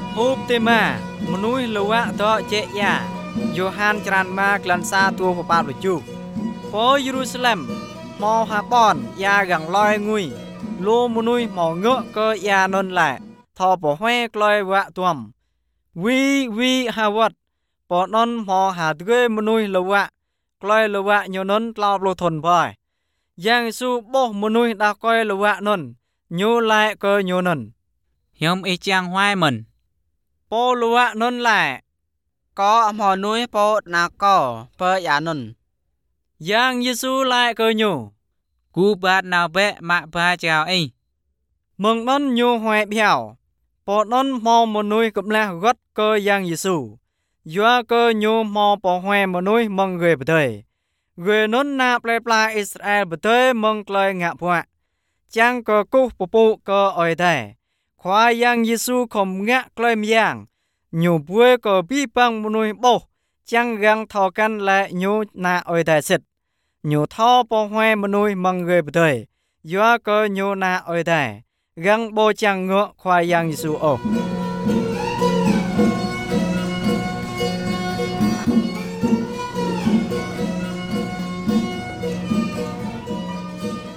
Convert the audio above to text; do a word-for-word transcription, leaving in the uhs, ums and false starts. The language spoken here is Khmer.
ฮูបទេម៉ាមនុស្សលវៈតចេយ៉ាយូហានច្រានម៉ាក្លាន់សាតួបបាតបជុពោយេរូសាឡិមមកហាបនយ៉ាយ៉ាងឡយងុយលូមនុស្សមកងើក៏យ៉ាននឡែថបហែក្លយវៈទួមវីវីហាវតពននមកហាទ្វេមនុស្សលវៈក្លយលវៈញននក្លោបលូធនបាយយ៉ាងស៊ូបោះមនុស្សដាកយលវៈននញូឡែក៏ញូននខ្ញុំអ៊ីចាំងហួយមិនពោលវៈននឡែក៏អមនុយពោណាកោបើយ៉ានុនយ៉ាងយេស៊ូឡែក៏ញូគូបាទណាវៈម៉ាក់បាចៅអីមងននញូហួយភៅពននមកមនុស្សកំលះរត់ក៏យ៉ាងយេស៊ូយួក៏ញូមកពហួយមនុស្សមងរេបទេរេននណាផ្លែផ្លាអ៊ីស្រាអែលបទេមងក្លយងាក់ភ័កចាំងក៏គុះពពុក៏អយដែរខ្វាយ៉ាងយេស៊ូខំងាក់ក្លយម្យ៉ាងញូពួយក៏ពីប៉ងមនុស្សបោះចាំងរាំងថោកាន់លែញូណាអយដែរសិតញូថោពហួយមនុស្សមងរេបទេយួក៏ញូណាអយដែររាំងបោចាំងងក់ខ្វាយ៉ាងយេស៊ូអូ